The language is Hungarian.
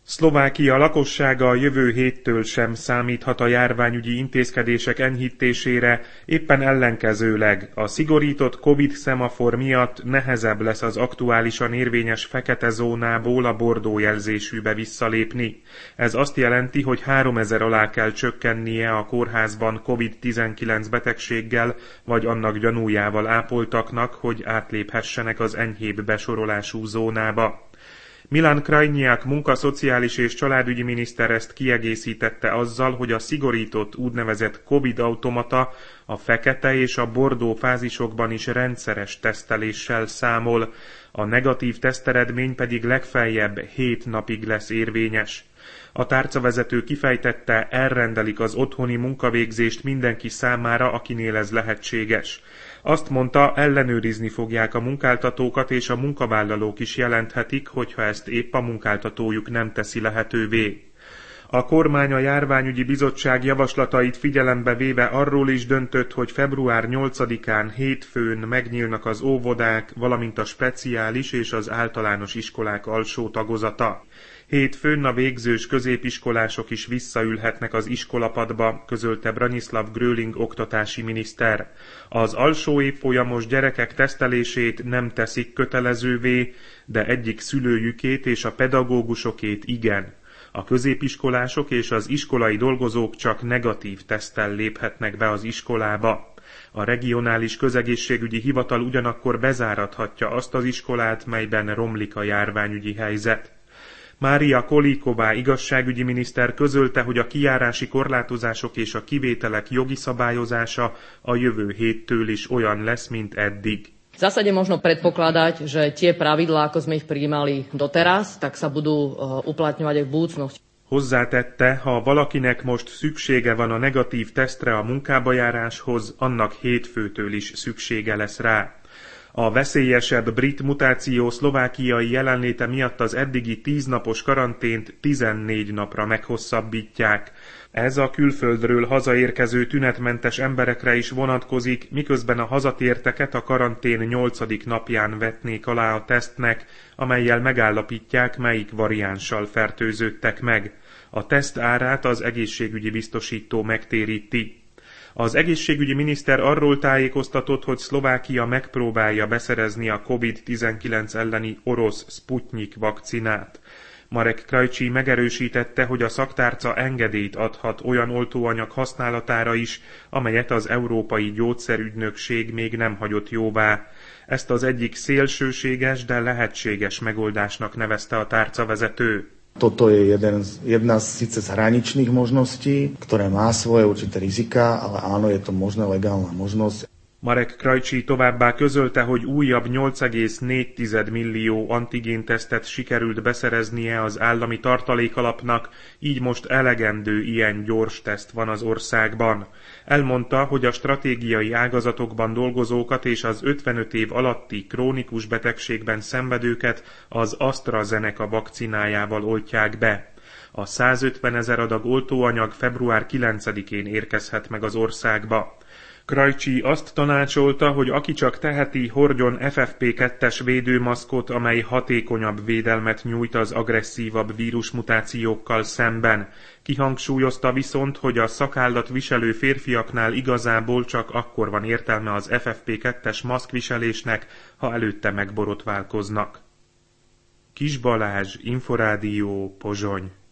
Szlovákia lakossága a jövő héttől sem számíthat a járványügyi intézkedések enyhítésére, éppen ellenkezőleg a szigorított Covid-szemafor miatt nehezebb lesz az aktuálisan érvényes fekete zónából a bordó jelzésűbe visszalépni. Ez azt jelenti, hogy 3000 alá kell csökkennie a kórházban Covid-19 betegséggel vagy annak gyanújával ápoltaknak, hogy átléphessenek az enyhébb besorolású zónába. Milan Krajniak munka-szociális és családügyi miniszter ezt kiegészítette azzal, hogy a szigorított úgynevezett Covid-automata a fekete és a bordó fázisokban is rendszeres teszteléssel számol, a negatív teszteredmény pedig legfeljebb 7 napig lesz érvényes. A tárcavezető kifejtette, elrendelik az otthoni munkavégzést mindenki számára, akinél ez lehetséges. Azt mondta, ellenőrizni fogják a munkáltatókat, és a munkavállalók is jelenthetik, hogyha ezt épp a munkáltatójuk nem teszi lehetővé. A kormány a járványügyi bizottság javaslatait figyelembe véve arról is döntött, hogy február 8-án hétfőn megnyílnak az óvodák, valamint a speciális és az általános iskolák alsó tagozata. Hétfőn a végzős középiskolások is visszaülhetnek az iskolapadba, közölte Branislav Gröling oktatási miniszter. Az alsó évfolyamos gyerekek tesztelését nem teszik kötelezővé, de egyik szülőjükét és a pedagógusokét igen. A középiskolások és az iskolai dolgozók csak negatív teszttel léphetnek be az iskolába. A regionális közegészségügyi hivatal ugyanakkor bezárathatja azt az iskolát, melyben romlik a járványügyi helyzet. Mária Kolíková igazságügyi miniszter közölte, hogy a kijárási korlátozások és a kivételek jogi szabályozása a jövő héttől is olyan lesz, mint eddig. V zásade možno predpokladať, že tie pravidlá, ako sme ich prijímali doteraz, tak sa budú uplatňovať aj v budúcnosti. Hozzátette, ha valakinek most szüksége van a negatív tesztre a munkába járáshoz, annak hétfőtől is szüksége lesz rá. A veszélyesebb brit mutáció szlovákiai jelenléte miatt az eddigi 10 napos karantént 14 napra meghosszabbítják. Ez a külföldről hazaérkező tünetmentes emberekre is vonatkozik, miközben a hazatérteket a karantén 8. napján vetnék alá a tesztnek, amellyel megállapítják, melyik variánssal fertőződtek meg. A teszt árát az egészségügyi biztosító megtéríti. Az egészségügyi miniszter arról tájékoztatott, hogy Szlovákia megpróbálja beszerezni a Covid-19 elleni orosz Sputnik vakcinát. Marek Krajcsi megerősítette, hogy a szaktárca engedélyt adhat olyan oltóanyag használatára is, amelyet az Európai Gyógyszerügynökség még nem hagyott jóvá. Ezt az egyik szélsőséges, de lehetséges megoldásnak nevezte a tárcavezető. Toto je jedna síce z hraničných možností, ktoré má svoje určité rizika, ale áno, je to možná legálna možnosť. Marek Krajcsi továbbá közölte, hogy újabb 8,4 millió antigéntesztet sikerült beszereznie az állami tartalékalapnak, így most elegendő ilyen gyors teszt van az országban. Elmondta, hogy a stratégiai ágazatokban dolgozókat és az 55 év alatti krónikus betegségben szenvedőket az AstraZeneca vakcinájával oltják be. A 150 000 adag oltóanyag február 9-én érkezhet meg az országba. Krajcsi azt tanácsolta, hogy aki csak teheti, hordjon FFP2-es védőmaszkot, amely hatékonyabb védelmet nyújt az agresszívabb vírusmutációkkal szemben. Kihangsúlyozta viszont, hogy a szakállat viselő férfiaknál igazából csak akkor van értelme az FFP2-es maszkviselésnek, ha előtte megborotválkoznak. Kis Balázs, Inforádió, Pozsony.